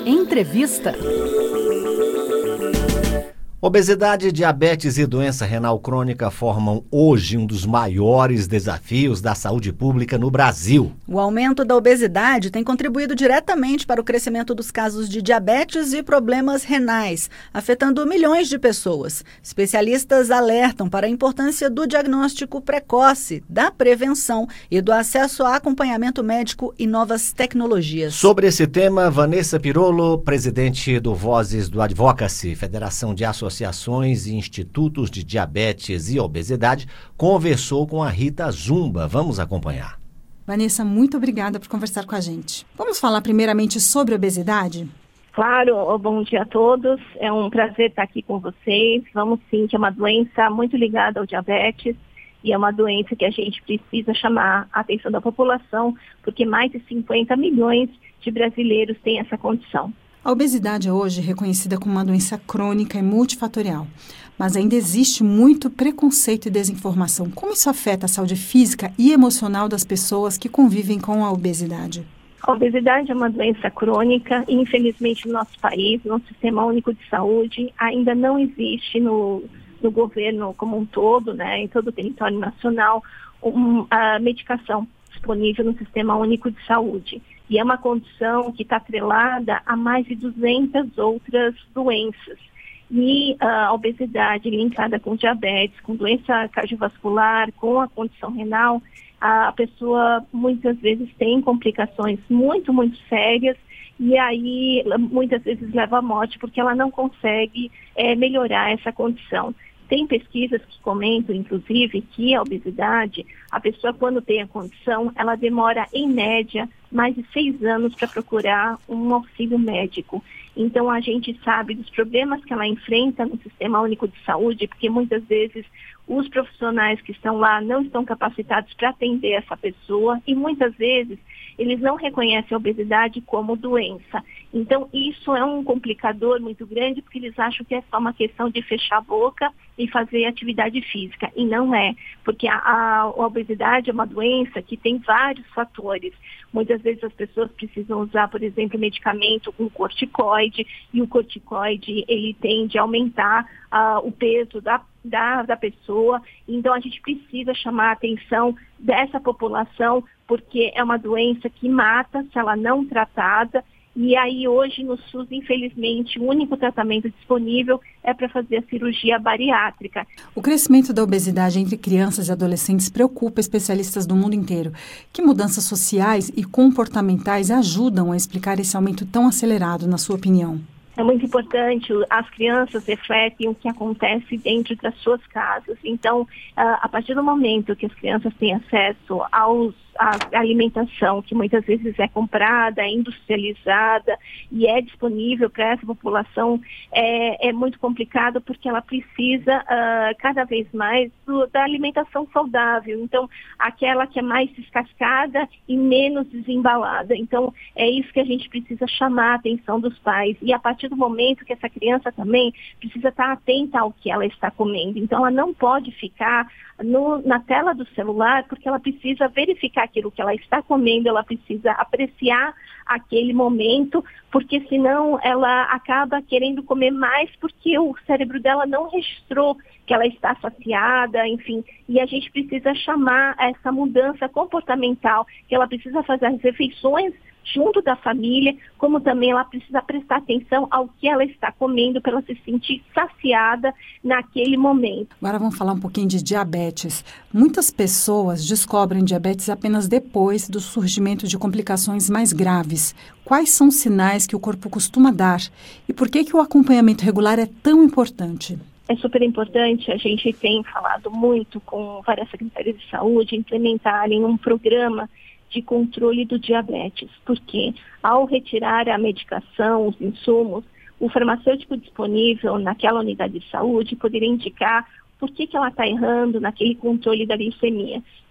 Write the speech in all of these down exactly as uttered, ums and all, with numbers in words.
Entrevista. Obesidade, diabetes e doença renal crônica formam hoje um dos maiores desafios da saúde pública no Brasil. O aumento da obesidade tem contribuído diretamente para o crescimento dos casos de diabetes e problemas renais, afetando milhões de pessoas. Especialistas alertam para a importância do diagnóstico precoce, da prevenção e do acesso a acompanhamento médico e novas tecnologias. Sobre esse tema, Vanessa Pirolo, presidente do Vozes do Advocacy, Federação de Associações Associações e Institutos de Diabetes e Obesidade, conversou com a Rita Zumba. Vamos acompanhar. Vanessa, muito obrigada por conversar com a gente. Vamos falar primeiramente sobre obesidade? Claro, bom dia a todos. É um prazer estar aqui com vocês. Vamos sim, que é uma doença muito ligada ao diabetes e é uma doença que a gente precisa chamar a atenção da população, porque mais de cinquenta milhões de brasileiros têm essa condição. A obesidade é hoje reconhecida como uma doença crônica e multifatorial, mas ainda existe muito preconceito e desinformação. Como isso afeta a saúde física e emocional das pessoas que convivem com a obesidade? A obesidade é uma doença crônica e, infelizmente, no nosso país, no Sistema Único de Saúde, ainda não existe no, no governo como um todo, né, em todo o território nacional, um, a medicação disponível no Sistema Único de Saúde. E é uma condição que está atrelada a mais de duzentas outras doenças. E uh, a obesidade linkada com diabetes, com doença cardiovascular, com a condição renal, a pessoa muitas vezes tem complicações muito, muito sérias e aí muitas vezes leva à morte porque ela não consegue é, melhorar essa condição. Tem pesquisas que comentam, inclusive, que a obesidade, a pessoa quando tem a condição, ela demora, em média, mais de seis anos para procurar um auxílio médico. Então, a gente sabe dos problemas que ela enfrenta no Sistema Único de Saúde, porque muitas vezes os profissionais que estão lá não estão capacitados para atender essa pessoa e muitas vezes eles não reconhecem a obesidade como doença. Então, isso é um complicador muito grande, porque eles acham que é só uma questão de fechar a boca e fazer atividade física. E não é, porque a, a, a obesidade é uma doença que tem vários fatores. Muitas vezes as pessoas precisam usar, por exemplo, medicamento com corticoide, e o corticoide, ele tende a aumentar uh, o peso da Da, da pessoa. Então a gente precisa chamar a atenção dessa população, porque é uma doença que mata se ela não tratada, e aí hoje no SUS, infelizmente, o único tratamento disponível é para fazer a cirurgia bariátrica. O crescimento da obesidade entre crianças e adolescentes preocupa especialistas do mundo inteiro. Que mudanças sociais e comportamentais ajudam a explicar esse aumento tão acelerado, na sua opinião? É muito importante, as crianças refletem o que acontece dentro das suas casas. Então, a partir do momento que as crianças têm acesso aos a alimentação, que muitas vezes é comprada, é industrializada e é disponível para essa população, é, é muito complicado porque ela precisa uh, cada vez mais do, da alimentação saudável. Então, aquela que é mais descascada e menos desembalada. Então, é isso que a gente precisa chamar a atenção dos pais. E a partir do momento que essa criança também precisa estar atenta ao que ela está comendo. Então, ela não pode ficar no, na tela do celular, porque ela precisa verificar aquilo que ela está comendo, ela precisa apreciar aquele momento, porque senão ela acaba querendo comer mais porque o cérebro dela não registrou que ela está saciada, enfim, e a gente precisa chamar essa mudança comportamental, que ela precisa fazer as refeições junto da família, como também ela precisa prestar atenção ao que ela está comendo para ela se sentir saciada naquele momento. Agora vamos falar um pouquinho de diabetes. Muitas pessoas descobrem diabetes apenas depois do surgimento de complicações mais graves. Quais são os sinais que o corpo costuma dar? E por que que o acompanhamento regular é tão importante? É super importante, a gente tem falado muito com várias secretarias de saúde implementarem um programa de controle do diabetes, porque ao retirar a medicação, os insumos, o farmacêutico disponível naquela unidade de saúde poderia indicar por que que ela está errando naquele controle da glicemia.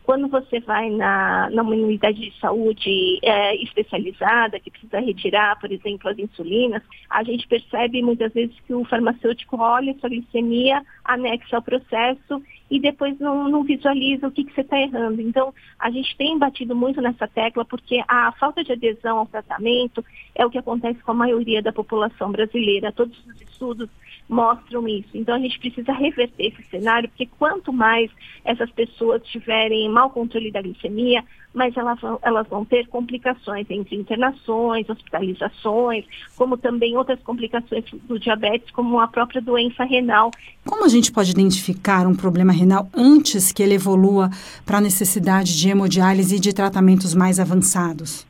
Quando você vai na, na unidade de saúde é, especializada, que precisa retirar, por exemplo, as insulinas, a gente percebe muitas vezes que o farmacêutico olha a sua glicemia, anexa ao processo e depois não, não visualiza o que, que você está errando. Então, a gente tem batido muito nessa tecla porque a falta de adesão ao tratamento é o que acontece com a maioria da população brasileira. Todos os estudos mostram isso. Então, a gente precisa reverter esse cenário, porque quanto mais essas pessoas tiverem mau controle da glicemia, mas elas vão, elas vão ter complicações entre internações, hospitalizações, como também outras complicações do diabetes, como a própria doença renal. Como a gente pode identificar um problema renal antes que ele evolua para a necessidade de hemodiálise e de tratamentos mais avançados?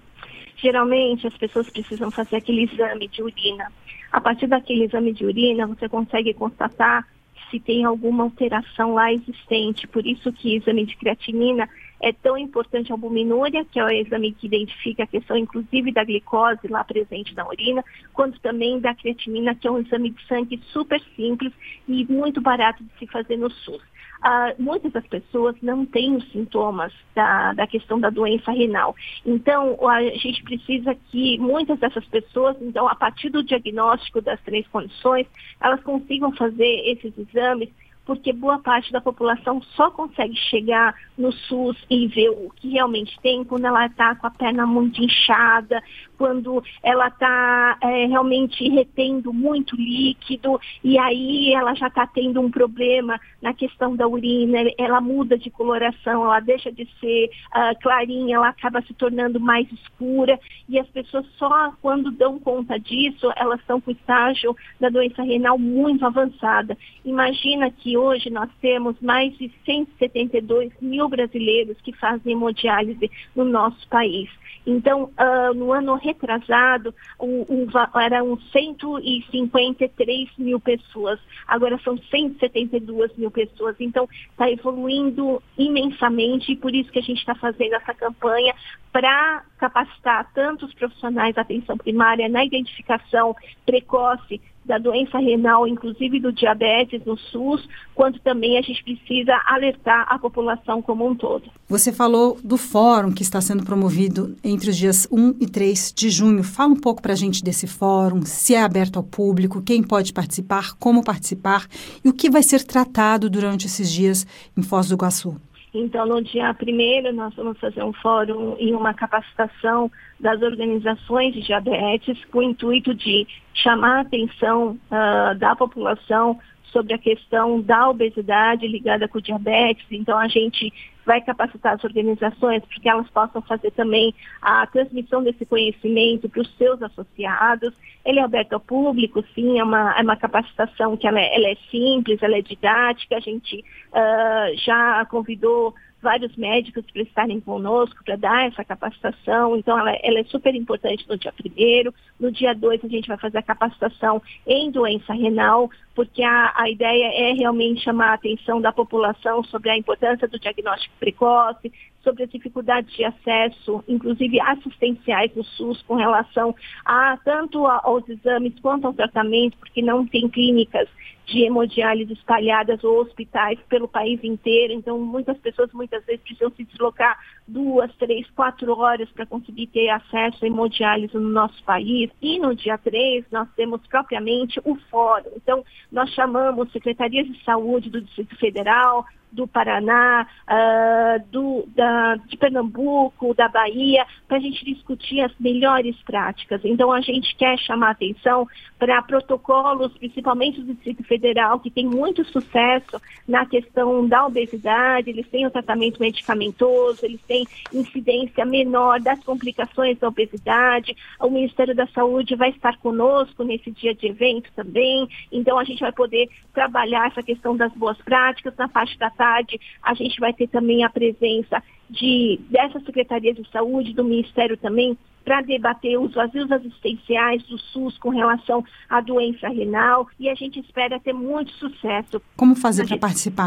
Geralmente, as pessoas precisam fazer aquele exame de urina. A partir daquele exame de urina, você consegue constatar se tem alguma alteração lá existente. Por isso que o exame de creatinina é tão importante, a albuminúria, que é o exame que identifica a questão, inclusive, da glicose lá presente na urina, quanto também da creatinina, que é um exame de sangue super simples e muito barato de se fazer no SUS. Ah, muitas das pessoas não têm os sintomas da, da questão da doença renal. Então, a gente precisa que muitas dessas pessoas, então, a partir do diagnóstico das três condições, elas consigam fazer esses exames, porque boa parte da população só consegue chegar no SUS e ver o que realmente tem quando ela está com a perna muito inchada, quando ela está é, realmente retendo muito líquido, e aí ela já está tendo um problema na questão da urina, ela muda de coloração, ela deixa de ser uh, clarinha, ela acaba se tornando mais escura, e as pessoas só quando dão conta disso, elas estão com o estágio da doença renal muito avançada. Imagina que hoje nós temos mais de cento e setenta e dois mil brasileiros que fazem hemodiálise no nosso país. Então, uh, no ano retrasado, um, um, eram cento e cinquenta e três mil pessoas, agora são cento e setenta e duas mil pessoas. Então, está evoluindo imensamente e por isso que a gente está fazendo essa campanha para capacitar tanto os profissionais da atenção primária na identificação precoce da doença renal, inclusive do diabetes no SUS, quanto também a gente precisa alertar a população como um todo. Você falou do fórum que está sendo promovido entre os dias um e três de junho. Fala um pouco para a gente desse fórum, se é aberto ao público, quem pode participar, como participar e o que vai ser tratado durante esses dias em Foz do Iguaçu. Então, no dia primeiro, nós vamos fazer um fórum e uma capacitação das organizações de diabetes com o intuito de chamar a atenção uh, da população sobre a questão da obesidade ligada com o diabetes. Então, a gente vai capacitar as organizações para que elas possam fazer também a transmissão desse conhecimento para os seus associados. Ele é aberto ao público, sim, é uma, é uma capacitação que ela é, ela é simples, ela é didática. A gente uh, já convidou vários médicos para estarem conosco, para dar essa capacitação. Então, ela, ela é super importante no dia primeiro. No dia dois, a gente vai fazer a capacitação em doença renal, porque a, a ideia é realmente chamar a atenção da população sobre a importância do diagnóstico precoce, sobre as dificuldades de acesso, inclusive assistenciais no SUS, com relação a tanto aos exames quanto ao tratamento, porque não tem clínicas de hemodiálise espalhadas ou hospitais pelo país inteiro. Então, muitas pessoas muitas vezes precisam se deslocar duas, três, quatro horas para conseguir ter acesso à hemodiálise no nosso país. E no dia três, nós temos propriamente o fórum. Então, nós chamamos secretarias de saúde do Distrito Federal, do Paraná, uh, do, da, de Pernambuco, da Bahia, para a gente discutir as melhores práticas. Então, a gente quer chamar a atenção para protocolos, principalmente do Distrito Federal, que tem muito sucesso na questão da obesidade, eles têm o tratamento medicamentoso, eles têm incidência menor das complicações da obesidade. O Ministério da Saúde vai estar conosco nesse dia de evento também, então a gente vai poder trabalhar essa questão das boas práticas. Na parte da tarde, a gente vai ter também a presença de, dessa Secretaria de Saúde, do Ministério também, para debater os vazios assistenciais do SUS com relação à doença renal, e a gente espera ter muito sucesso. Como fazer para participar?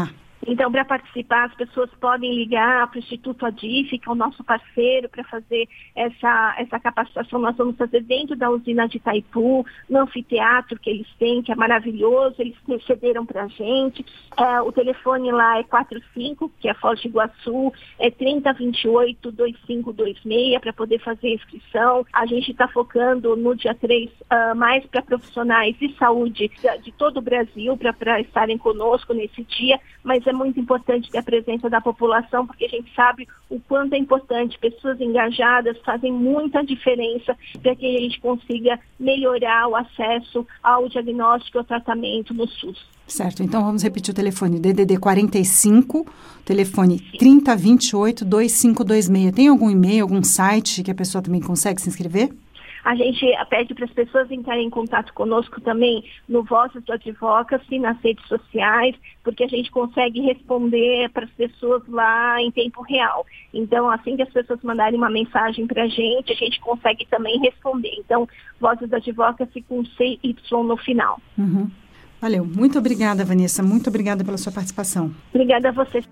Então, para participar, as pessoas podem ligar para o Instituto Adif, que é o nosso parceiro, para fazer essa, essa capacitação. Nós vamos fazer dentro da usina de Itaipu, no anfiteatro que eles têm, que é maravilhoso, eles cederam para a gente. É, o telefone lá é quatro cinco, que é Foz do Iguaçu, é trinta, vinte e oito, vinte e cinco vinte e seis, para poder fazer a inscrição. A gente está focando no dia três uh, mais para profissionais de saúde de, de todo o Brasil, para estarem conosco nesse dia, mas é muito importante ter a presença da população, porque a gente sabe o quanto é importante. Pessoas engajadas fazem muita diferença para que a gente consiga melhorar o acesso ao diagnóstico e ao tratamento no SUS. Certo, então vamos repetir o telefone, D D D quarenta e cinco, telefone trinta, vinte e oito, vinte e cinco vinte e seis. Tem algum e-mail, algum site que a pessoa também consegue se inscrever? A gente pede para as pessoas entrarem em contato conosco também no Vozes do Advocacy, nas redes sociais, porque a gente consegue responder para as pessoas lá em tempo real. Então, assim que as pessoas mandarem uma mensagem para a gente, a gente consegue também responder. Então, Vozes do Advocacy com C Y no final. Uhum. Valeu. Muito obrigada, Vanessa. Muito obrigada pela sua participação. Obrigada a vocês.